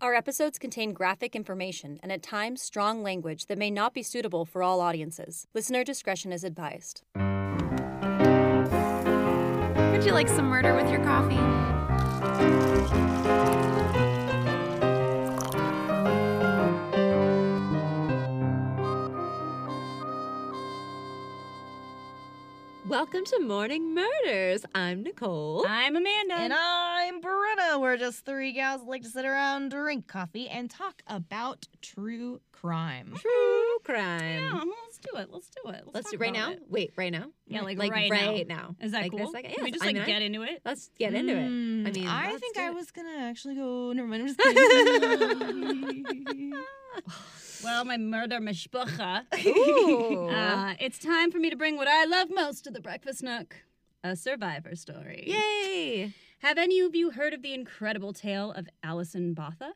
Our episodes contain graphic information and at times strong language that may not be suitable for all audiences. Listener discretion is advised. Would you like some murder with your coffee? Welcome to Morning Murders. I'm Nicole. I'm Amanda. And I'm Brenna. We're just three gals that like to sit around, drink coffee, and talk about true crime. True crime. Yeah, let's do it. Let's do it. Let's talk do it right about now. it. Wait, right now? Yeah, like right right now. Is that like cool? This second? Can we Yes, just get into it? Let's get into it. I mean, I let's think do I it. was gonna actually go. Never mind. I'm just kidding. Well, my murder mishpucha. Ooh. It's time for me to bring what I love most to the breakfast nook. A survivor story. Yay! Have any of you heard of the incredible tale of Alison Botha?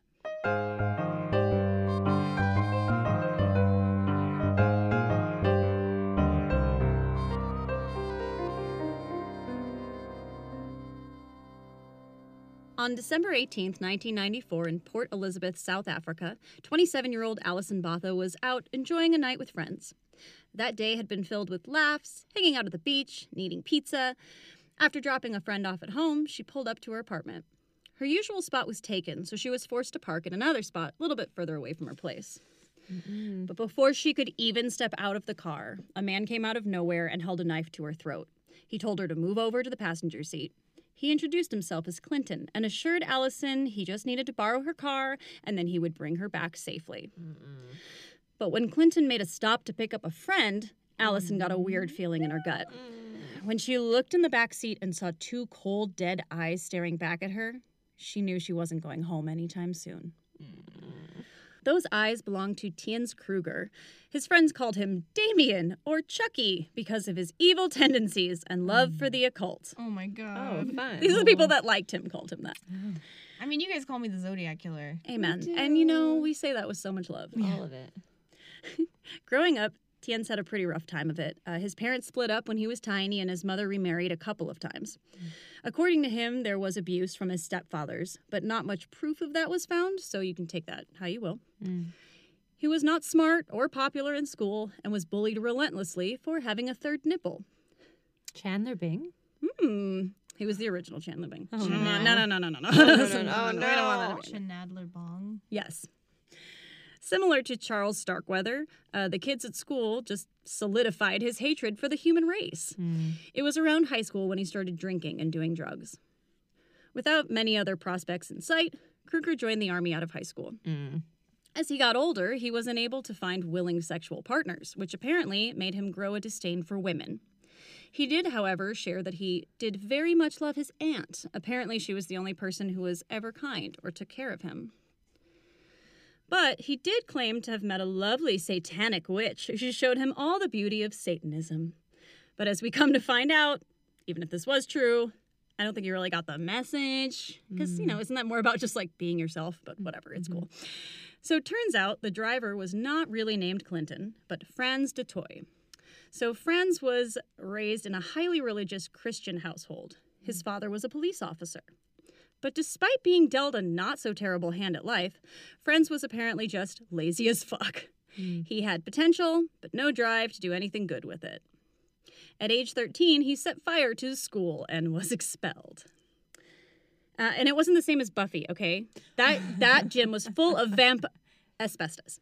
On December 18th, 1994, in Port Elizabeth, South Africa, 27-year-old Alison Botha was out enjoying a night with friends. That day had been filled with laughs, hanging out at the beach, and eating pizza. After dropping a friend off at home, she pulled up to her apartment. Her usual spot was taken, so she was forced to park at another spot a little bit further away from her place. But before she could even step out of the car, a man came out of nowhere and held a knife to her throat. He told her to move over to the passenger seat. He introduced himself as Clinton and assured Allison he just needed to borrow her car and then he would bring her back safely. But when Clinton made a stop to pick up a friend, Allison got a weird feeling in her gut. When she looked in the back seat and saw two cold, dead eyes staring back at her, she knew she wasn't going home anytime soon. Those eyes belonged to Tiens Kruger. His friends called him Damien or Chucky because of his evil tendencies and love for the occult. Oh my god. Oh, fun. These are the people that liked him called him that. I mean, you guys call me the Zodiac Killer. Amen. do. And you know, we say that with so much love. All of it. Growing up, Tiens had a pretty rough time of it. His parents split up when he was tiny, and his mother remarried a couple of times. According to him, there was abuse from his stepfathers, but not much proof of that was found, so you can take that how you will. He was not smart or popular in school and was bullied relentlessly for having a third nipple. Chandler Bing? He was the original Chandler Bing. Oh, No. no. We don't want that to be- Shenadler Bong. Yes. Similar to Charles Starkweather, the kids at school just solidified his hatred for the human race. It was around high school when he started drinking and doing drugs. Without many other prospects in sight, Kruger joined the Army out of high school. As he got older, he was unable to find willing sexual partners, which apparently made him grow a disdain for women. He did, however, share that he did very much love his aunt. Apparently, she was the only person who was ever kind or took care of him. But he did claim to have met a lovely satanic witch who showed him all the beauty of Satanism. But as we come to find out, even if this was true, I don't think he really got the message. Because, isn't that more about just like being yourself? But whatever, it's cool. So it turns out the driver was not really named Clinton, but Franz de Toy. So Franz was raised in a highly religious Christian household. His father was a police officer. But despite being dealt a not-so-terrible hand at life, Franz was apparently just lazy as fuck. He had potential, but no drive to do anything good with it. At age 13, he set fire to his school and was expelled. And it wasn't the same as Buffy, okay? That gym was full of asbestos.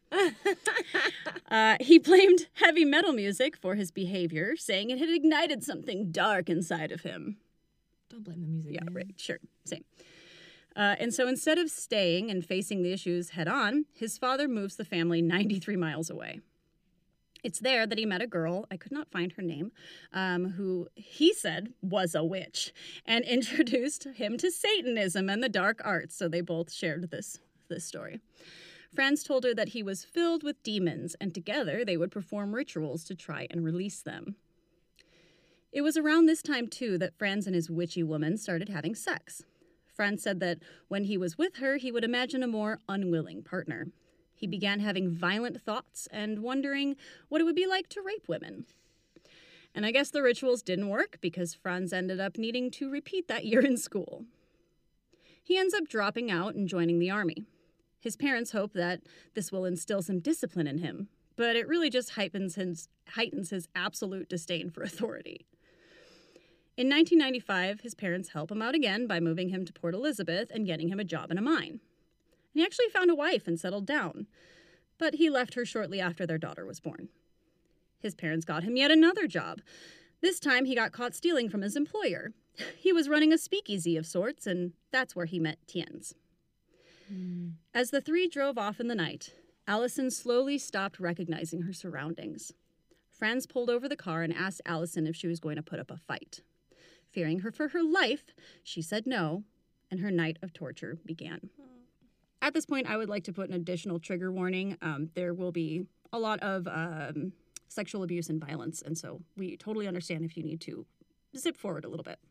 He blamed heavy metal music for his behavior, saying it had ignited something dark inside of him. Don't blame the music. Yeah, man. right. Sure. Same. And so instead of staying and facing the issues head on, his father moves the family 93 miles away. It's there that he met a girl, I could not find her name, who he said was a witch, and introduced him to Satanism and the dark arts, so they both shared this story. Franz told her that he was filled with demons, and together they would perform rituals to try and release them. It was around this time, too, that Franz and his witchy woman started having sex. Franz said that when he was with her, he would imagine a more unwilling partner. He began having violent thoughts and wondering what it would be like to rape women. And I guess the rituals didn't work because Franz ended up needing to repeat that year in school. He ends up dropping out and joining the army. His parents hope that this will instill some discipline in him, but it really just heightens his absolute disdain for authority. In 1995, his parents help him out again by moving him to Port Elizabeth and getting him a job in a mine. And he actually found a wife and settled down, but he left her shortly after their daughter was born. His parents got him yet another job. This time he got caught stealing from his employer. He was running a speakeasy of sorts, and that's where he met Tienz. As the three drove off in the night, Allison slowly stopped recognizing her surroundings. Franz pulled over the car and asked Allison if she was going to put up a fight. Fearing her for her life, she said no, and her night of torture began. At this point, I would like to put an additional trigger warning. There will be a lot of sexual abuse and violence, and so we totally understand if you need to zip forward a little bit.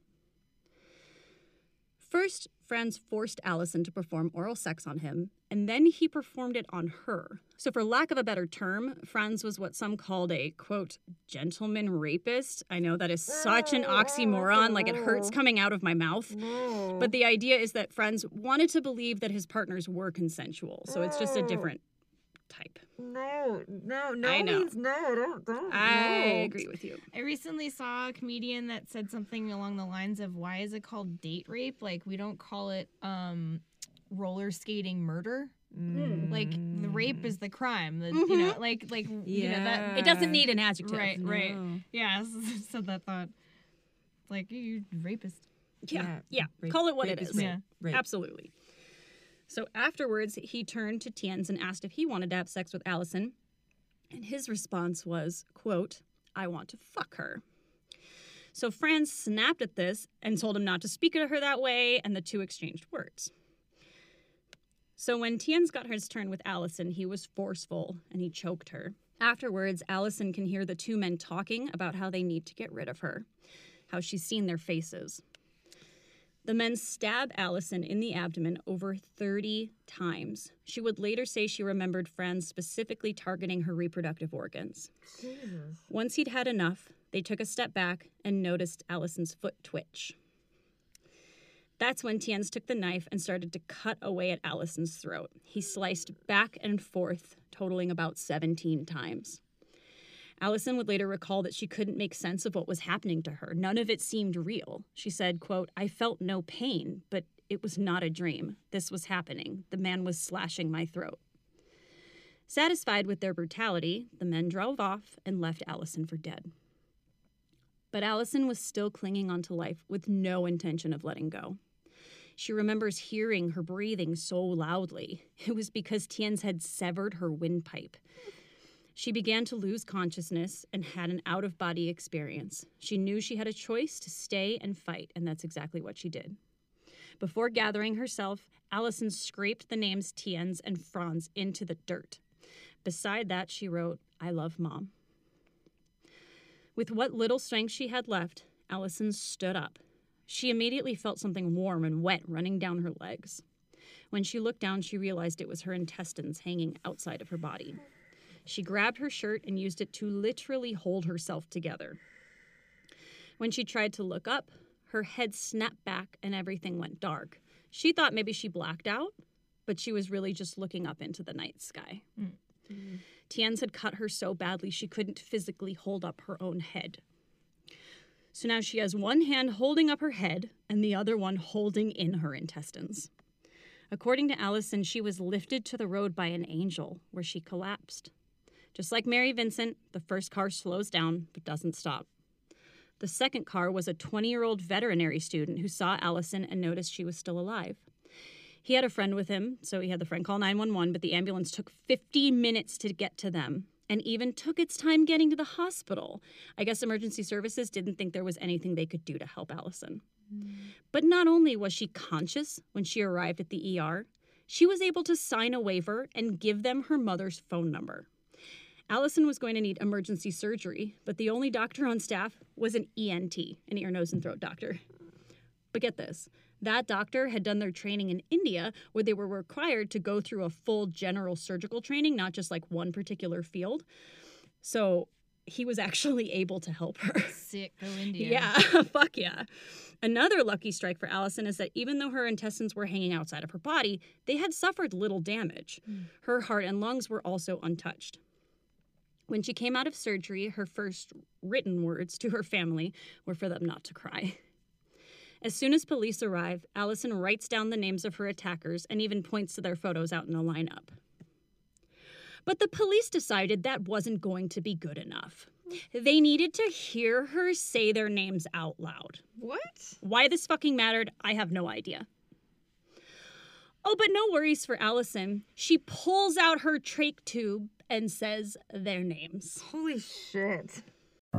First, Franz forced Allison to perform oral sex on him, and then he performed it on her. So for lack of a better term, Franz was what some called a, quote, gentleman rapist. I know that is such an oxymoron, like it hurts coming out of my mouth. But the idea is that Franz wanted to believe that his partners were consensual, so it's just a different type. No I know. means no. Don't. I agree with you. I recently saw a comedian that said something along the lines of, why is it called date rape? Like, we don't call it roller skating murder. Like, the rape is the crime. You know, like you know, that It doesn't need an adjective. right. Yeah, so that thought, like, you rapist. Yeah. Rape- Call it what rape it is is. rape. Yeah. Rape. Absolutely. So afterwards, he turned to Tienz and asked if he wanted to have sex with Allison. And his response was, quote, I want to fuck her. So Franz snapped at this and told him not to speak to her that way, and the two exchanged words. So when Tienz got his turn with Allison, he was forceful and he choked her. Afterwards, Allison can hear the two men talking about how they need to get rid of her, how she's seen their faces. The men stab Allison in the abdomen over 30 times. She would later say she remembered Franz specifically targeting her reproductive organs. Jesus. Once he'd had enough, they took a step back and noticed Allison's foot twitch. That's when Tienz took the knife and started to cut away at Allison's throat. He sliced back and forth, totaling about 17 times. Allison would later recall that she couldn't make sense of what was happening to her. None of it seemed real. She said, quote, I felt no pain, but it was not a dream. This was happening. The man was slashing my throat. Satisfied with their brutality, the men drove off and left Allison for dead. But Allison was still clinging onto life with no intention of letting go. She remembers hearing her breathing so loudly. It was because Tienz had severed her windpipe. She began to lose consciousness and had an out-of-body experience. She knew she had a choice to stay and fight, and that's exactly what she did. Before gathering herself, Allison scraped the names Tienz and Franz into the dirt. Beside that, she wrote, I love Mom. With what little strength she had left, Allison stood up. She immediately felt something warm and wet running down her legs. When she looked down, she realized it was her intestines hanging outside of her body. She grabbed her shirt and used it to literally hold herself together. When she tried to look up, her head snapped back and everything went dark. She thought maybe she blacked out, but she was really just looking up into the night sky. Tienz had cut her so badly she couldn't physically hold up her own head. So now she has one hand holding up her head and the other one holding in her intestines. According to Allison, she was lifted to the road by an angel, where she collapsed. Just like Mary Vincent, the first car slows down but doesn't stop. The second car was a 20-year-old veterinary student who saw Allison and noticed she was still alive. He had a friend with him, so he had the friend call 911, but the ambulance took 50 minutes to get to them and even took its time getting to the hospital. I guess emergency services didn't think there was anything they could do to help Allison. But not only was she conscious when she arrived at the ER, she was able to sign a waiver and give them her mother's phone number. Allison was going to need emergency surgery, but the only doctor on staff was an ENT, an ear, nose, and throat doctor. But get this, that doctor had done their training in India, where they were required to go through a full general surgical training, not just like one particular field. So he was actually able to help her. Sick. Go India. Yeah, fuck yeah. Another lucky strike for Allison is that even though her intestines were hanging outside of her body, they had suffered little damage. Her heart and lungs were also untouched. When she came out of surgery, her first written words to her family were for them not to cry. As soon as police arrive, Allison writes down the names of her attackers and even points to their photos out in a lineup. But the police decided that wasn't going to be good enough. They needed to hear her say their names out loud. What? Why this fucking mattered, I have no idea. Oh, but no worries for Allison. She pulls out her trach tube and says their names. Holy shit. I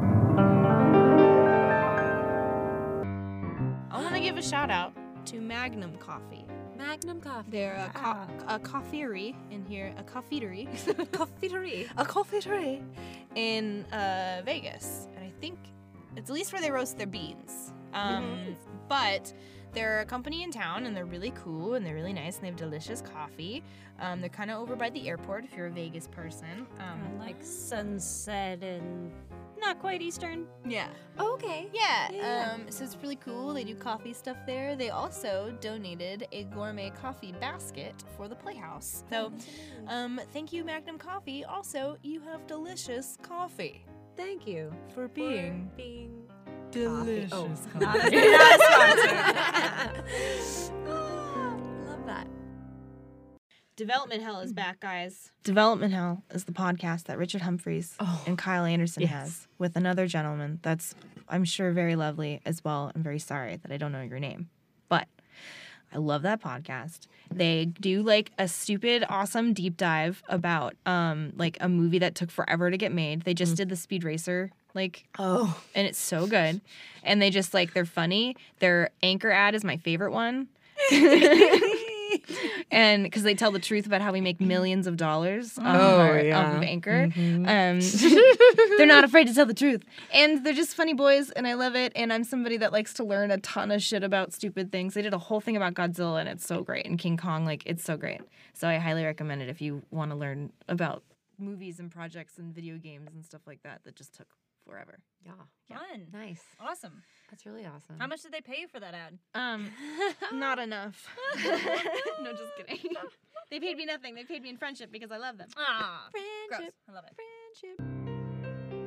want to give a shout out to Magnum Coffee. Magnum coffee. They're a coffeery in here, a coffeetery. Coffeetery. A coffeetery in Vegas. And I think it's at least where they roast their beans. But they're a company in town, and they're really cool, and they're really nice, and they have delicious coffee. They're kind of over by the airport if you're a Vegas person. Like Sunset and not quite Eastern. Yeah. Oh, okay. Yeah. So it's really cool. They do coffee stuff there. They also donated a gourmet coffee basket for the Playhouse. So, thank you, Magnum Coffee. Also, you have delicious coffee. Thank you For being delicious. delicious Oh, coffee. not a sponsor. Love that. Development Hell is back, guys. Development Hell is the podcast that Richard Humphreys and Kyle Anderson has with another gentleman that's, I'm sure, very lovely as well. I'm very sorry that I don't know your name, but I love that podcast. They do like a stupid, awesome deep dive about like a movie that took forever to get made. They just did the Speed Racer and it's so good. And they just like, they're funny. Their Anchor ad is my favorite one. And because they tell the truth about how we make millions of dollars off of Anchor. They're not afraid to tell the truth. And they're just funny boys, and I love it. And I'm somebody that likes to learn a ton of shit about stupid things. They did a whole thing about Godzilla, and it's so great. And King Kong, like, it's so great. So I highly recommend it if you want to learn about movies and projects and video games and stuff like that just took forever. Yeah. Fun. Nice. Awesome. That's really awesome. How much did they pay you for that ad? Not enough. No, just kidding. They paid me nothing. They paid me in friendship because I love them. Ah, Friendship. gross. I love it. Friendship.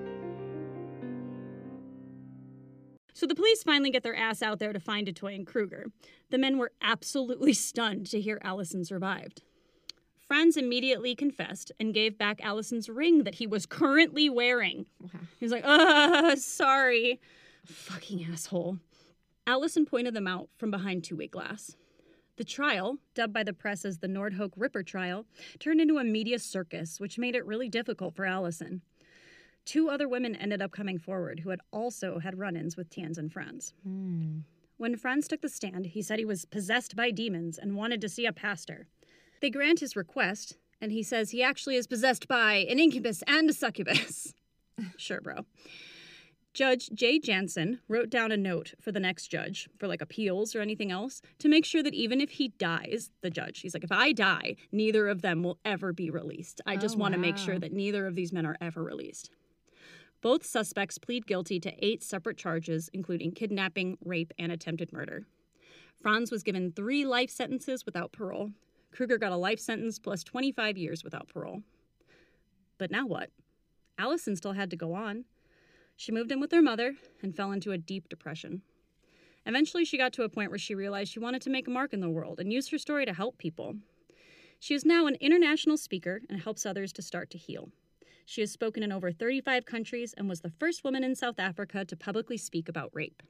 So the police finally get their ass out there to find DeToy and Kruger. The men were absolutely stunned to hear Allison survived. Franz immediately confessed and gave back Allison's ring that he was currently wearing. He was like, sorry. Fucking asshole. Allison pointed them out from behind two-way glass. The trial, dubbed by the press as the Nordhoek Ripper trial, turned into a media circus, which made it really difficult for Allison. Two other women ended up coming forward who had also had run-ins with Tans and Franz. When Franz took the stand, he said he was possessed by demons and wanted to see a pastor. They grant his request, and he says he actually is possessed by an incubus and a succubus. Sure, bro. Judge Jay Jansen wrote down a note for the next judge, for like appeals or anything else, to make sure that even if he dies, the judge, he's like, if I die, neither of them will ever be released. I just want to make sure that neither of these men are ever released. Both suspects plead guilty to 8 separate charges, including kidnapping, rape, and attempted murder. Franz was given 3 life sentences without parole. Kruger got a life sentence plus 25 years without parole. But now what? Allison still had to go on. She moved in with her mother and fell into a deep depression. Eventually, she got to a point where she realized she wanted to make a mark in the world and use her story to help people. She is now an international speaker and helps others to start to heal. She has spoken in over 35 countries and was the first woman in South Africa to publicly speak about rape.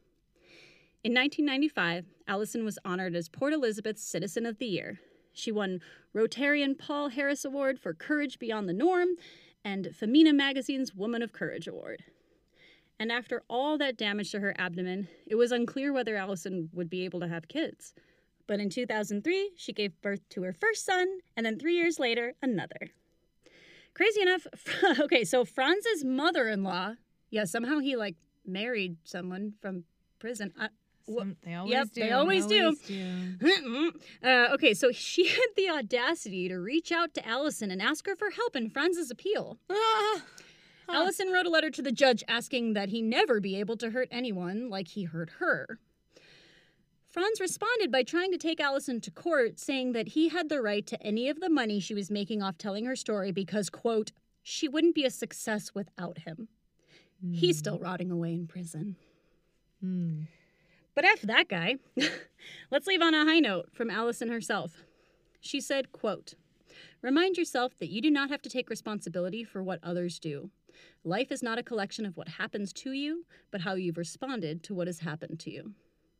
In 1995, Allison was honored as Port Elizabeth's Citizen of the Year. She won Rotarian Paul Harris Award for Courage Beyond the Norm and Femina Magazine's Woman of Courage Award. And after all that damage to her abdomen, it was unclear whether Allison would be able to have kids. But in 2003, she gave birth to her first son, and then 3 years later, another. Crazy enough, okay, so Franz's mother-in-law, somehow he, married someone from prison. They always do. They always do. Okay, so she had the audacity to reach out to Allison and ask her for help in Franz's appeal. Allison wrote a letter to the judge asking that he never be able to hurt anyone like he hurt her. Franz responded by trying to take Allison to court, saying that he had the right to any of the money she was making off telling her story because, quote, she wouldn't be a success without him. He's still rotting away in prison. But F that guy. Let's leave on a high note from Allison herself. She said, quote, remind yourself that you do not have to take responsibility for what others do. Life is not a collection of what happens to you, but how you've responded to what has happened to you.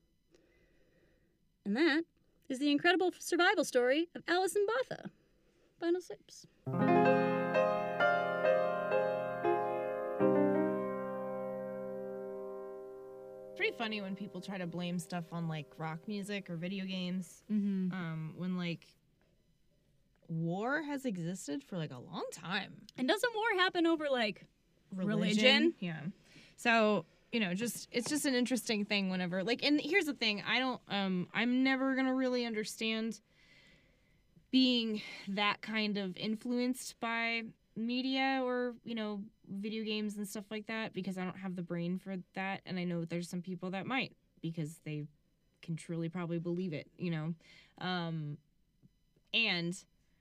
And that is the incredible survival story of Allison Botha. Final sips. Pretty funny when people try to blame stuff on like rock music or video games. When like war has existed for like a long time. And doesn't war happen over like religion? Yeah. So, you know, it's just an interesting thing whenever like, and here's the thing, I'm never gonna really understand being that kind of influenced by media or, you know, video games and stuff like that because I don't have the brain for that, and I know there's some people that might because they can truly probably believe it, you know. And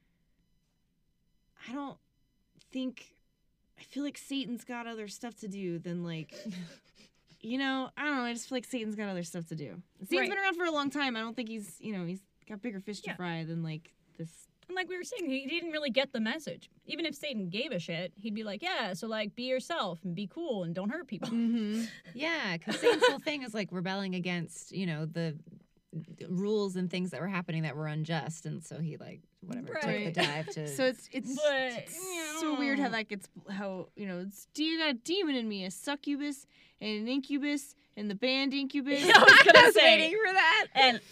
I feel like Satan's got other stuff to do than like you know, I don't know, I just feel like Satan's got other stuff to do. Satan's been around for a long time. I don't think he's got bigger fish to fry than like this. And like we were saying, he didn't really get the message. Even if Satan gave a shit, he'd be like, yeah, so like be yourself and be cool and don't hurt people. Yeah, because Satan's whole thing is like rebelling against, you know, the rules and things that were happening that were unjust, and so he like whatever took the dive to. So it's so weird how that gets it's you got a demon in me, a succubus and an incubus and the band Incubus. I was gonna say waiting for that. and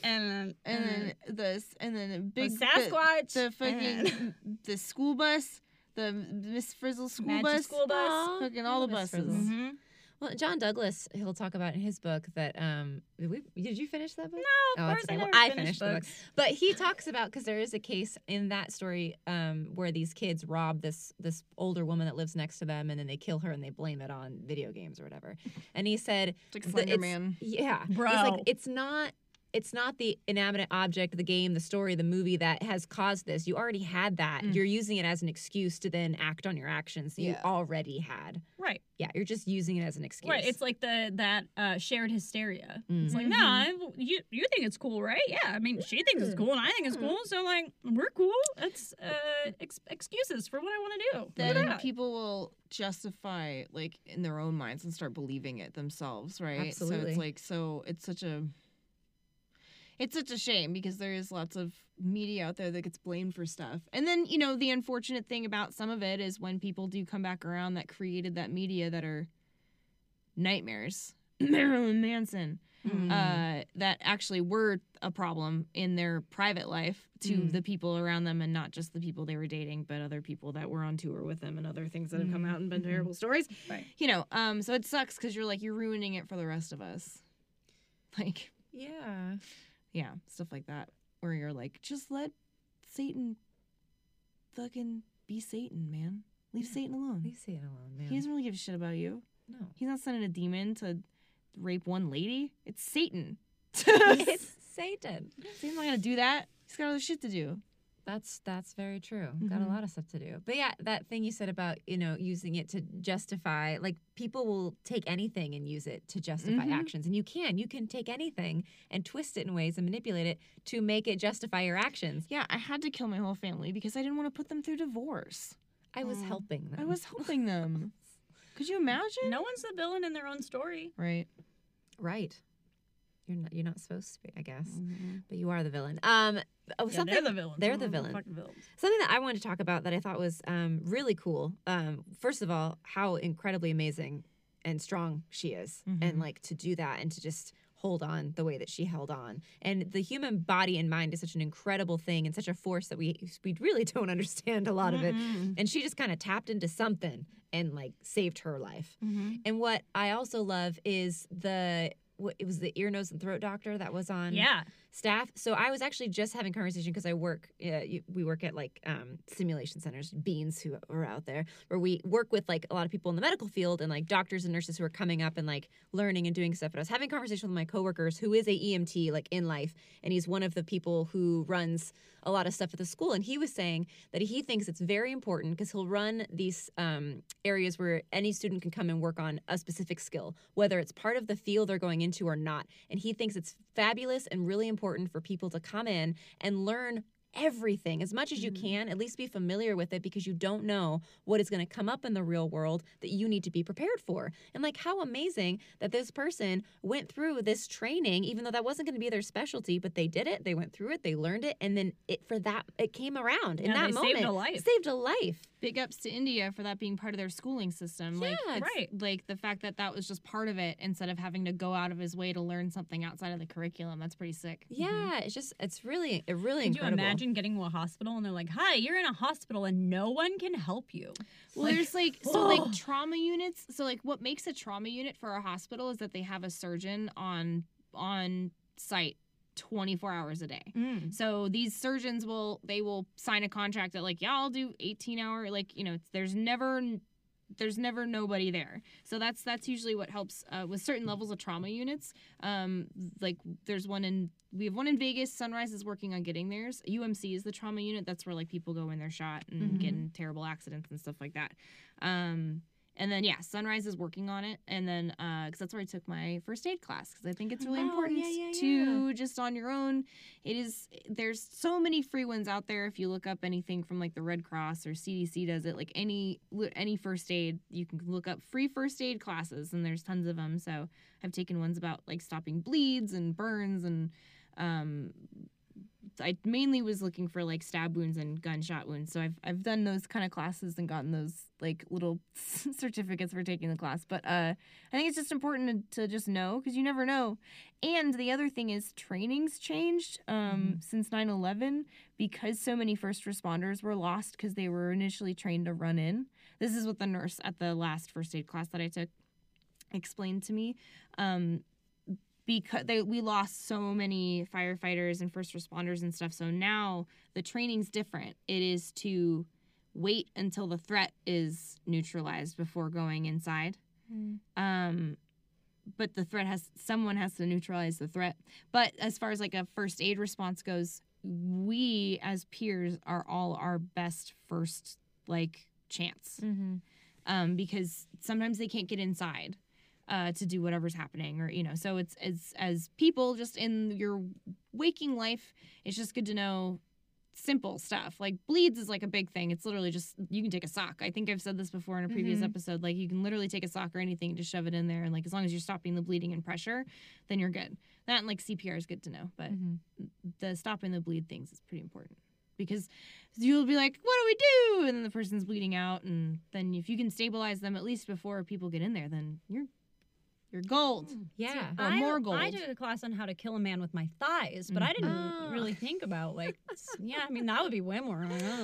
then a big Sasquatch, the fucking the school bus, the Miss Frizzle school Magic bus, school bus. Aw, fucking all the Miss buses. Frizzle. Mm-hmm. Well, John Douglas, he'll talk about in his book that did you finish that book? No, of course I never I finished finished the book. books. But he talks about, because there is a case in that story where these kids rob this older woman that lives next to them, and then they kill her and they blame it on video games or whatever. And he said, It's like Slender Man. Yeah, Bro. He's like, it's not the inanimate object, the game, the story, the movie that has caused this. You already had that. You're using it as an excuse to then act on your actions that you already had. Right. Yeah, you're just using it as an excuse. Right. It's like that shared hysteria. It's like, no, you think it's cool, right? Yeah. I mean, she thinks it's cool and I think it's cool. So, like, we're cool. It's excuses for what I want to do. Then people will justify, like, in their own minds and start believing it themselves, right? Absolutely. So it's like, it's such a shame because there is lots of media out there that gets blamed for stuff. And then, you know, the unfortunate thing about some of it is when people do come back around that created that media that are nightmares. Marilyn Manson. That actually were a problem in their private life to the people around them, and not just the people they were dating, but other people that were on tour with them and other things that have come out and been terrible stories. Right. You know, so it sucks because you're ruining it for the rest of us. Like, yeah, stuff like that, where you're like, just let Satan fucking be Satan, man. Leave Satan alone. Leave Satan alone, man. He doesn't really give a shit about you. No. He's not sending a demon to rape one lady. It's Satan. It's Satan. Satan's not gonna do that. He's got other shit to do. That's very true. Got a lot of stuff to do. But yeah, that thing you said about, you know, using it to justify, like, people will take anything and use it to justify actions. And you can take anything and twist it in ways and manipulate it to make it justify your actions. Yeah, I had to kill my whole family because I didn't want to put them through divorce. I was helping them. I was helping them. Could you imagine? No one's the villain in their own story. Right. Right. You're not supposed to be, I guess. But you are the villain. They're the villains. They're the villain. Fucking villains. Something that I wanted to talk about that I thought was really cool. First of all, how incredibly amazing and strong she is, and like to do that and to just hold on the way that she held on. And the human body and mind is such an incredible thing and such a force that we really don't understand a lot of it. And she just kind of tapped into something and like saved her life. And what I also love is it was the ear, nose, and throat doctor that was on Yeah. staff. So I was actually just having conversation because I work, we work at like simulation centers, Beans, who are out there, where we work with like a lot of people in the medical field and like doctors and nurses who are coming up and like learning and doing stuff. But I was having a conversation with my coworkers who is a EMT like in life, and he's one of the people who runs a lot of stuff at the school. And he was saying that he thinks it's very important because he'll run these areas where any student can come and work on a specific skill, whether it's part of the field they're going into or not. And he thinks it's fabulous and really important for people to come in and learn everything as much as you can, at least be familiar with it, because you don't know what is going to come up in the real world that you need to be prepared for. And like, how amazing that this person went through this training, even though that wasn't going to be their specialty, but they did it, they went through it, they learned it, and then it came around in that moment. Saved a life. Saved a life. Big ups to India for that being part of their schooling system. Like, Yeah, it's, right. like the fact that that was just part of it instead of having to go out of his way to learn something outside of the curriculum. That's pretty sick. Yeah, it's really Could incredible. you imagine getting to a hospital and they're like, "Hi, you're in a hospital and no one can help you"? Well, there's like trauma units. So like what makes a trauma unit for a hospital is that they have a surgeon on site 24 hours a day. So these surgeons will sign a contract that like, yeah, I'll do 18-hour, like, you know, there's never nobody there. So that's usually what helps with certain levels of trauma units. Like we have one in Vegas. Sunrise is working on getting theirs. UMC is the trauma unit. That's where like people go when they're shot and get in terrible accidents and stuff like that. And then, yeah, Sunrise is working on it. And then, because that's where I took my first aid class, because I think it's really important to just on your own. There's so many free ones out there. If you look up anything from like the Red Cross or CDC does it, like any first aid, you can look up free first aid classes, and there's tons of them. So I've taken ones about like stopping bleeds and burns, and I mainly was looking for like stab wounds and gunshot wounds. So I've done those kind of classes and gotten those like little certificates for taking the class. But I think it's just important to just know, because you never know. And the other thing is training's changed since 9/11, because so many first responders were lost because they were initially trained to run in. This is what the nurse at the last first aid class that I took explained to me. Because we lost so many firefighters and first responders and stuff. So now the training's different. It is to wait until the threat is neutralized before going inside. But the threat someone has to neutralize the threat. But as far as like a first aid response goes, we as peers are all our best first like chance. Because sometimes they can't get inside. To do whatever's happening, or, you know, so it's as people just in your waking life, it's just good to know simple stuff. Like bleeds is like a big thing. It's literally just, you can take a sock. I think I've said this before in a previous episode. Like you can literally take a sock or anything, just shove it in there, and like as long as you're stopping the bleeding and pressure, then you're good. That and like CPR is good to know, but the stopping the bleed things is pretty important. Because you'll be like, what do we do? And then the person's bleeding out, and then if you can stabilize them at least before people get in there, then you're gold. Yeah. Or more gold. I took a class on how to kill a man with my thighs, but I didn't really think about like, yeah, I mean, that would be way more.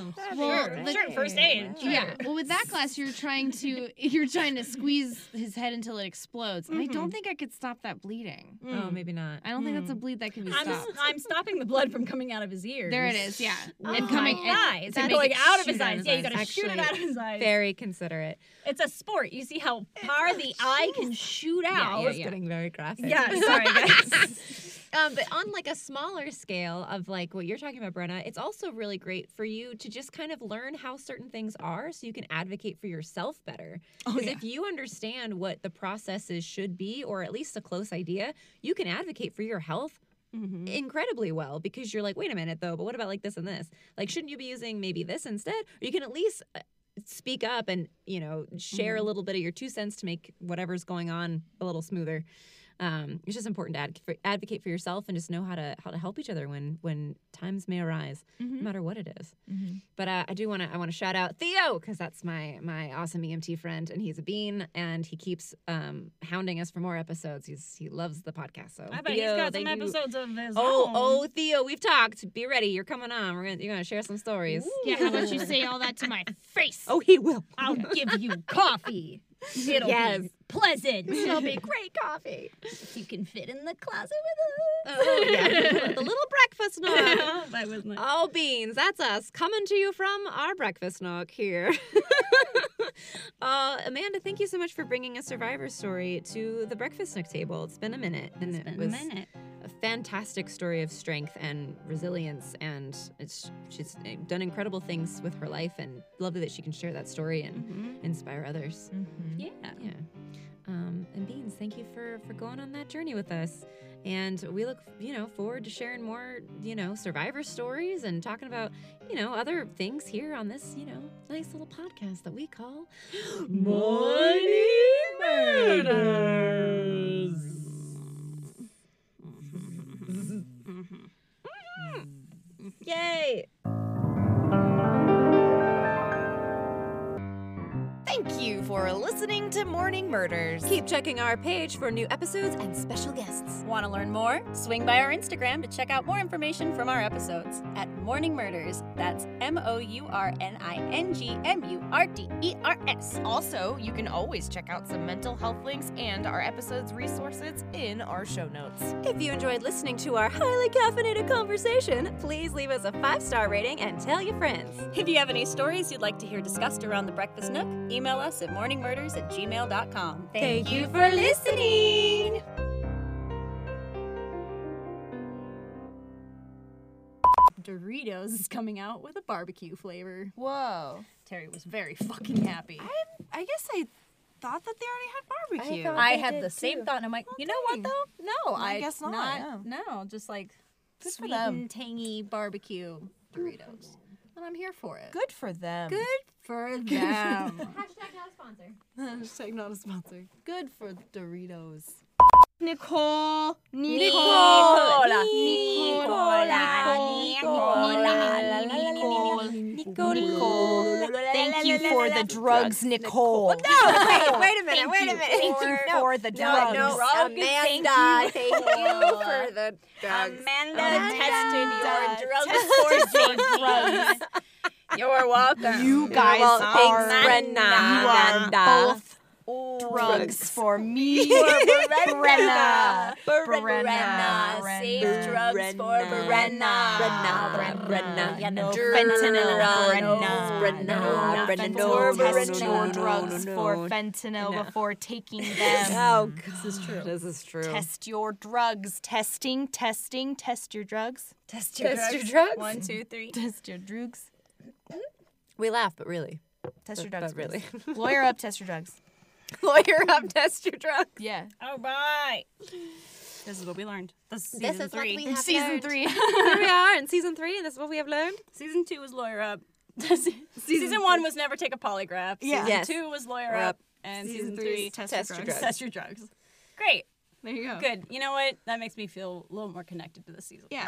Sure, first aid. Sure. Yeah. Well, with that class, you're trying to squeeze his head until it explodes. And I don't think I could stop that bleeding. Oh, maybe not. I don't think that's a bleed that can be stopped. I'm stopping the blood from coming out of his ears. There it is. Yeah. And coming eyes. to And make going it out of shoot his eyes. Yeah, you gotta shoot it out of his eyes. Very considerate. It's a sport. You see how far the eye can shoot out. It's getting very graphic. Yeah, sorry guys. But on like a smaller scale of like what you're talking about, Brenna, it's also really great for you to just kind of learn how certain things are so you can advocate for yourself better. Because if you understand what the processes should be, or at least a close idea, you can advocate for your health incredibly well, because you're like, wait a minute though, but what about like this and this? Like, shouldn't you be using maybe this instead? Or you can at least speak up and, you know, share a little bit of your 2 cents to make whatever's going on a little smoother. It's just important to advocate for yourself and just know how to help each other when times may arise, no matter what it is. But I want to shout out Theo, because that's my awesome EMT friend, and he's a bean, and he keeps hounding us for more episodes. He loves the podcast. So I bet Theo, he's got some episodes of his own. Oh, Theo, we've talked. Be ready. You're coming on. You're gonna share some stories. Yeah, how about you say all that to my face? Oh, he will. I'll give you coffee. It'll be pleasant. It'll be great coffee. You can fit in the closet with us. Oh, yeah. The little breakfast nook. That was my... Oh, Beans, that's us coming to you from our breakfast nook here. Amanda, thank you so much for bringing a survivor story to the breakfast nook table. It's been a minute. And it was a fantastic story of strength and resilience, and she's done incredible things with her life, and lovely that she can share that story and inspire others. Yeah. Yeah. And Beans, thank you for going on that journey with us. And we look, forward to sharing more, survivor stories and talking about, other things here on this, nice little podcast that we call Morning Murders. Yay! Thank you for listening to Morning Murders. Keep checking our page for new episodes and special guests. Want to learn more? Swing by our Instagram to check out more information from our episodes at Morning Murders. That's MOURNINGMURDERS. Also, you can always check out some mental health links and our episodes resources in our show notes. If you enjoyed listening to our highly caffeinated conversation, please leave us a 5-star rating and tell your friends. If you have any stories you'd like to hear discussed around the Breakfast Nook, email us at morningmurders@gmail.com. Thank you for listening! Doritos is coming out with a barbecue flavor. Whoa. Terry was very fucking happy. I guess I thought that they already had barbecue. thought- I they had did the same too. thought, and I'm like, you know what dang. though? No, I guess not, No, just like Good for sweet them. and tangy barbecue Doritos, and I'm here for it. Good for them. Good for them. Hashtag not a sponsor. Hashtag not a sponsor. Good for Doritos. Nicole. Thank you for the drugs, Nicole. Wait a minute. Thank you for the drugs. Amanda, thank you for the drugs. Amanda tested Tested your drugs. You're welcome. You guys Well, are. thanks, Brenna. You are Amanda. both drugs for me. Brenna. Brenna. Save drugs for Brenna. Brenna. No fentanyl. Test your drugs for fentanyl before taking them. Oh, God. This is true. Test your drugs. Test your drugs. Test your drugs. 1, 2, 3. Test your drugs. We laugh, but really. Test your drugs. But really. please. Lawyer up, test your drugs. Lawyer up, test your drugs. Yeah. All right. This is what we learned. This is season 3. have Season learned. 3. Here we are in season 3, and this is what we have learned. Season 2 was lawyer up. Season 1 was never take a polygraph. Yeah. Season Yes. 2 was lawyer We're up. up. And Season season 3, three, test your drugs. Test your drugs. Great. There you go. Good. You know what? That makes me feel a little more connected to the season. Yeah.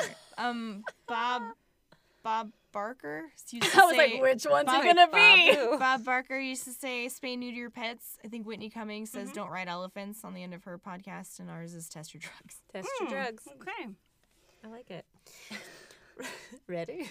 Bob Barker used to I was say, like, which one's Bob- it gonna be? Bob Barker used to say, spay neuter your pets. I think Whitney Cummings says, don't ride elephants on the end of her podcast, and ours is test your drugs. Test your drugs. Okay. I like it. Ready?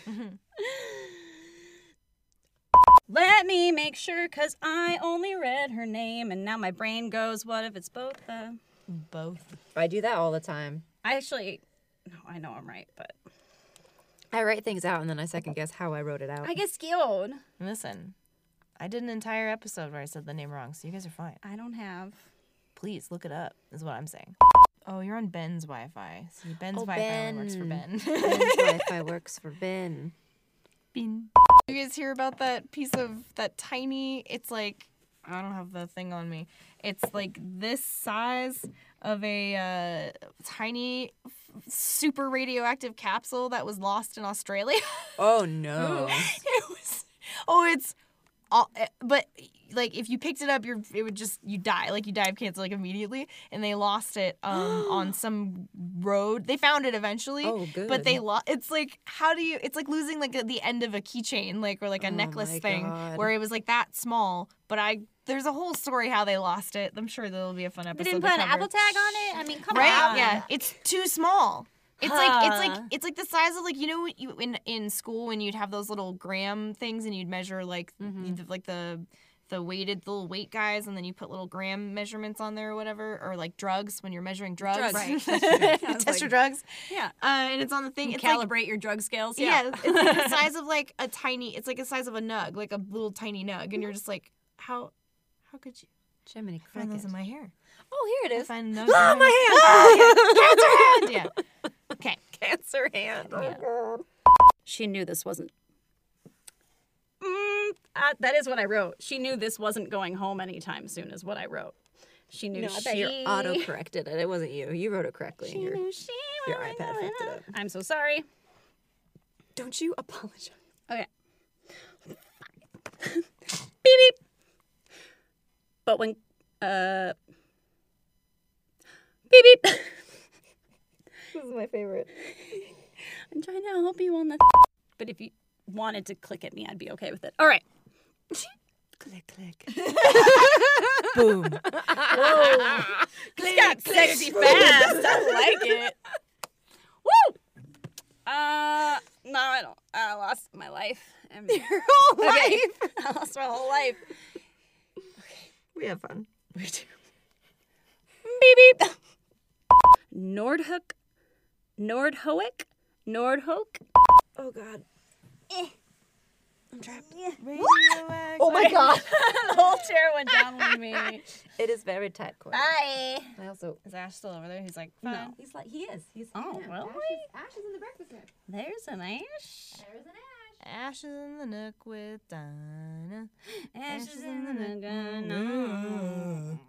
Let me make sure, because I only read her name, and now my brain goes, what if it's both? Both. I do that all the time. I know I'm right, but I write things out, and then I second guess how I wrote it out. I get skilled. Listen, I did an entire episode where I said the name wrong, so you guys are fine. I don't have. Please look it up, is what I'm saying. Oh, you're on Ben's Wi-Fi. See, Ben's Oh, Wi-Fi only works for Ben. Ben's Wi-Fi works for Ben. You guys hear about that piece of that tiny? It's like, I don't have the thing on me. It's like this size of a tiny, super radioactive capsule that was lost in Australia. Oh, no. It was. Oh, it's. All, but like if you picked it up, you die. Like you die of cancer like immediately. And they lost it on some road. They found it eventually. Oh, good. But they it's like it's like losing like the end of a keychain, like or like a necklace my thing God. where it was like that small. But there's a whole story how they lost it. I'm sure there'll be a fun episode. They didn't to put an cover. Apple tag on it? I mean, come Right? on. Yeah, it's too small. It's Huh. like the size of like in school when you'd have those little gram things and you'd measure like like the the little weight guys, and then you put little gram measurements on there or whatever, or like drugs when you're measuring drugs. Drugs. Right. Sounds Test like- your drugs. Yeah. And it's on the thing. You It's like, calibrate your drug scales. yeah, it's like the size of like a tiny. It's like the size of a nug, like a little tiny nug, and you're just like, how could you Jiminy find those cricket. in my hair? Oh, here it I is. find those Oh, in my hand. Cancer hand. Yeah. Okay. Cancer hand. Oh, Yeah. God. She knew this wasn't. That is what I wrote. She knew this wasn't going home anytime soon, is what I wrote. She knew No, I bet she. you auto-corrected it. It wasn't you. You wrote it correctly. She and knew she your wasn't iPad going fucked it up. I'm so sorry. Don't you apologize. Okay. Beep beep. But when beep beep. This is my favorite. I'm trying to help you on the but if you wanted to click at me, I'd be okay with it. All right. Click, click. Boom. Whoa. This got sexy fast. I like it. Woo! No, I don't. I lost my life. Your whole life. I lost my whole life. We have fun. We do. Beep beep. Nordhook. Nordhoek. Oh, God. I'm trapped. Radioactive. Oh, my God. The whole chair went down with me. It is very tight, Corey. Bye. I also... Is Ash still over there? He's like, No. fine. He's like, he is. He's Oh, yeah, well, Ash is in the breakfast nook. There's an Ash. There's an Ash. Ash is in the nook with Dinah. Ash is in the nook.